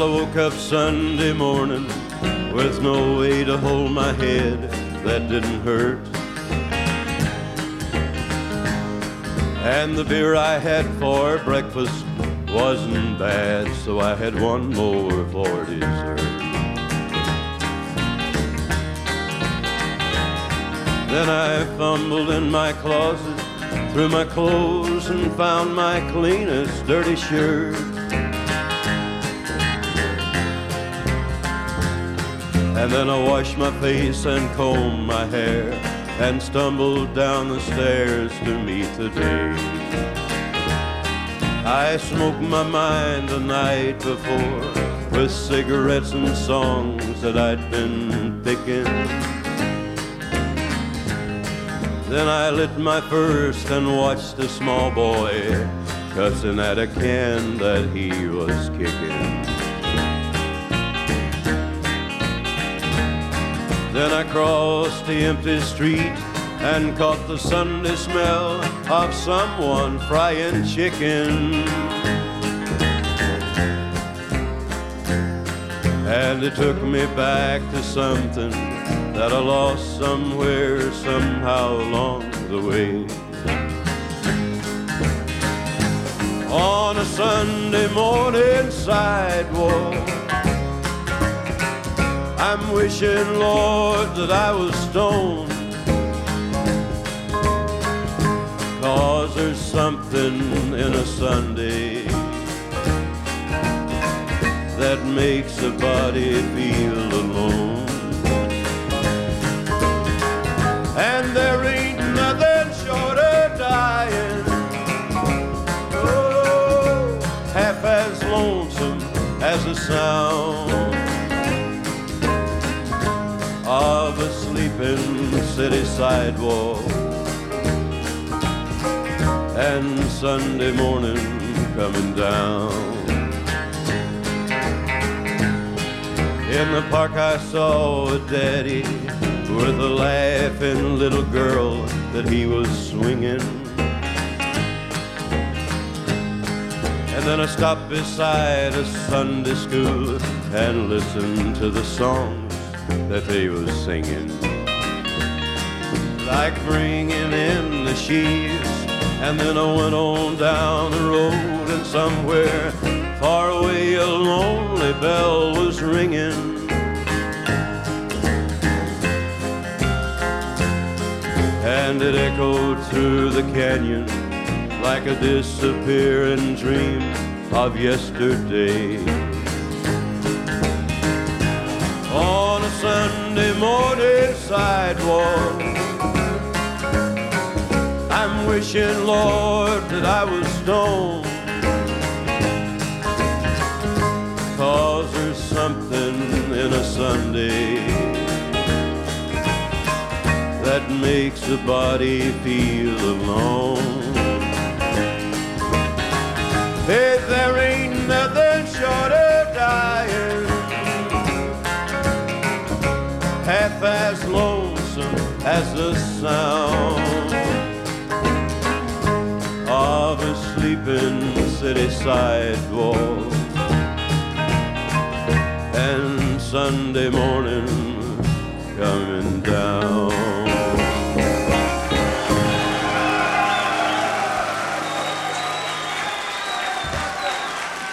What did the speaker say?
Well, I woke up Sunday morning with no way to hold my head that didn't hurt. And the beer I had for breakfast wasn't bad, so I had one more for dessert. Then I fumbled in my closet through my clothes and found my cleanest dirty shirt. And then I washed my face and combed my hair and stumbled down the stairs to meet the day. I smoked my mind the night before with cigarettes and songs that I'd been picking. Then I lit my first and watched a small boy cussing at a can that he was kicking. Then I crossed the empty street and caught the Sunday smell of someone frying chicken. And it took me back to something that I lost somewhere, somehow along the way. On a Sunday morning sidewalk, I'm wishing, Lord, that I was stoned, 'cause there's something in a Sunday that makes a body feel alone. And there ain't nothing short of dying, oh, half as lonesome as the sound of a sleeping city sidewalk and Sunday morning coming down. In the park I saw a daddy with a laughing little girl that he was swinging. And then I stopped beside a Sunday school and listened to the songs that they was singing, like bringing in the sheaves. And then I went on down the road, and somewhere far away a lonely bell was ringing. And it echoed through the canyon like a disappearing dream of yesterday. On a Sunday morning sidewalk, I'm wishing, Lord, that I was stoned, 'cause there's something in a Sunday that makes a body feel alone. Hey, there ain't nothing short of dying, half as lonesome as the sound of a sleeping city sidewalk and Sunday morning coming down.